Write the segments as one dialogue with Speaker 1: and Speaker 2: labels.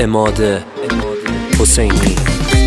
Speaker 1: عماد حسینی.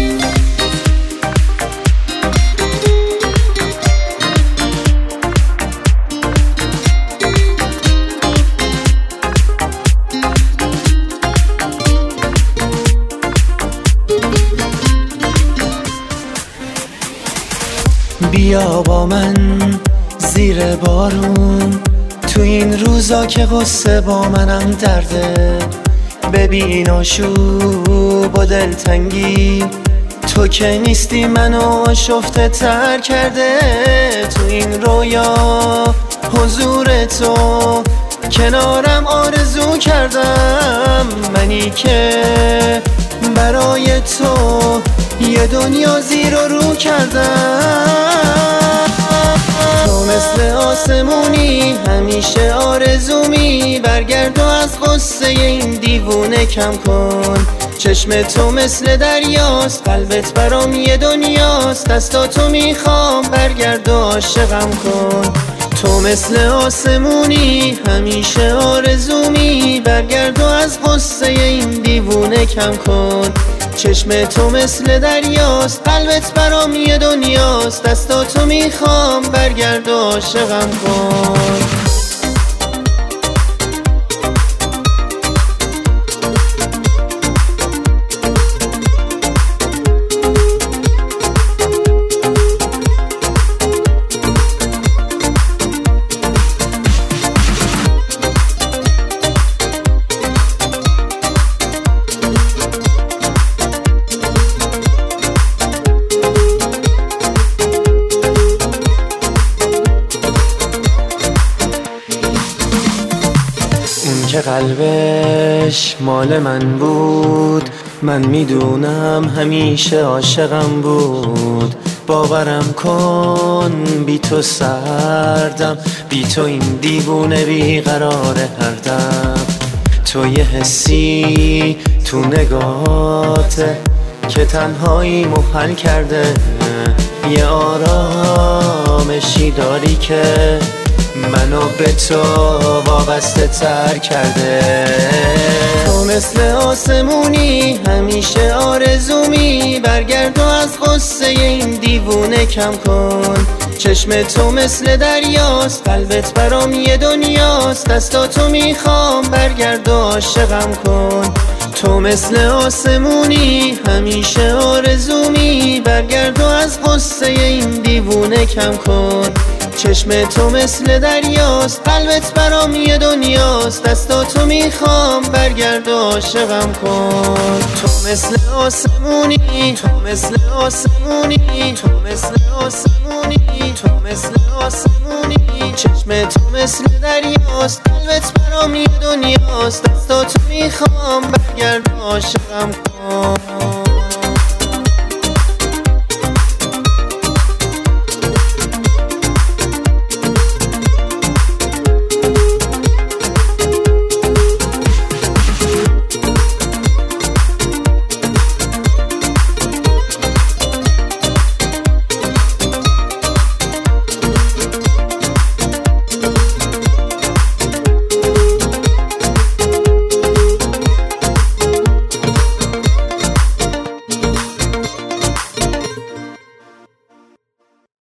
Speaker 2: بیا با من زیر بارون، تو این روزا که غصه با منم درده. ببین آشوب و دلتنگی، تو که نیستی منو شفته تر کرده. تو این رویا حضور تو کنارم آرزو کردم، منی که برای تو یه دنیا زیر و رو کردم. تو مثل آسمونی همیشه آرزومی، برگرد و از غصه این دیوونه کم کن. چشم تو مثل دریاست، قلبت برام یه دنیاست. دستاتو میخوام برگرد و عاشقم کن. تو مثل آسمونی همیشه آرزومی، برگرد و از غصه این دیوونه کم کن. چشم تو مثل دریاست، قلبت برام یه دنیاست. دستاتو میخوام برگرد و عاشقم کن. که قلبش مال من بود، من میدونم همیشه عاشقم بود. باورم کن بی تو سردم، بی تو این دیوونه بیقراره هر دم. تو یه حسی تو نگاهته که تنهایی حل کرده، یه آرامشی داری که منو به تو وابسته تر کرده. تو مثل آسمونی همیشه آرزومی، برگرد و از غصه این دیوونه کم کن. چشم تو مثل دریاست، قلبت برام یه دنیاست. دستاتو میخوام برگرد و عاشقم کن. تو مثل آسمونی همیشه آرزومی، برگرد و از غصه این دیوونه کم کن. چشم تو مثل دریاست، قلبت برام یه دنیاست. دستاتو میخوام برگرد و عاشقم کن. تو مثل آسمونی، تو مثل آسمونی، تو مثل آسمونی، تو مثل آسمونی. چشم تو مثل دریاست، قلبت برام یه دنیاست. دستاتو میخوام برگرد و عاشقم کن.